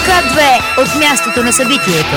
К2 от мястото на събитието.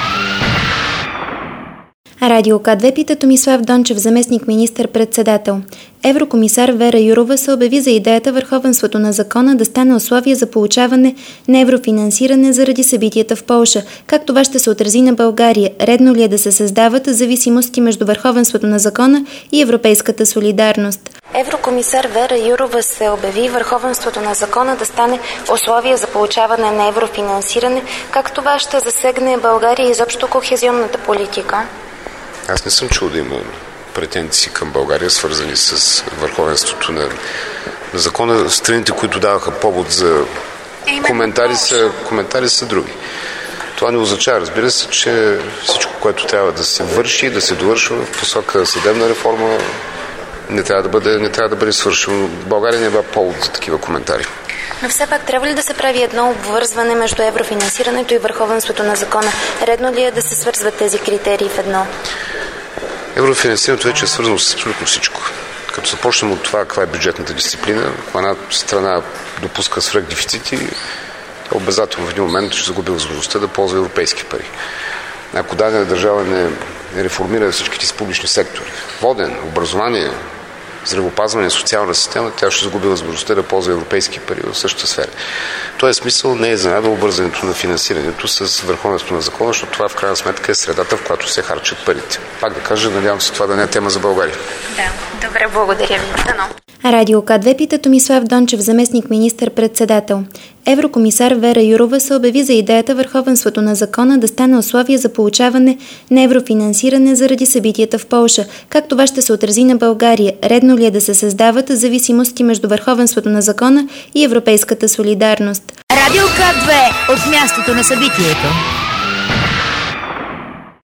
Радио К2 пита Томислав Дончев, заместник министър-председател. Еврокомисар Вера Юрова се обяви за идеята върховенството на закона да стане условие за получаване на еврофинансиране заради събитията в Полша. Как това ще се отрази на България? Редно ли е да се създават зависимости между върховенството на закона и европейската солидарност? Еврокомисар Вера Юрова се обяви върховенството на закона да стане условие за получаване на еврофинансиране. Как това ще засегне България и изобщо кохезионната политика? Аз не съм чул да има претенции към България, свързани с върховенството на закона. Страните, които даваха повод за коментари са други. Това не означава, разбира се, че всичко, което трябва да се върши, да се довършва в посока съдебна реформа, не трябва да бъде свършено. България не е била повод за такива коментари. Но все пак трябва ли да се прави едно обвързване между еврофинансирането и върховенството на закона? Редно ли е да се свързват тези критерии в едно? Еврофинансирането вече е свързано с абсолютно всичко. Като започнем от това, каква е бюджетната дисциплина, ако една страна допуска свръхдефицити, обязателно в един момент ще загуби възможността да ползва европейски пари. Ако дадена държава не реформира всичките си публични сектори, воден, образование, здравеопазване, социална система, тя ще загуби възможността да ползва европейски пари в същата сфера. В този смисъл не е изненада обвързването на финансирането с върховенството на закона, защото това в крайна сметка е средата, в която се харчат парите. Пак да кажа, надявам се това да не е тема за България. Да, добре, благодаря ви. Дано. Радио К2 пита Томислав Дончев, заместник министър-председател. Еврокомисар Вера Юрова се обяви за идеята върховенството на закона да стане условие за получаване на еврофинансиране заради събитията в Полша. Как това ще се отрази на България? Редно ли е да се създават зависимости между върховенството на закона и европейската солидарност? Радио К2 от мястото на събитието.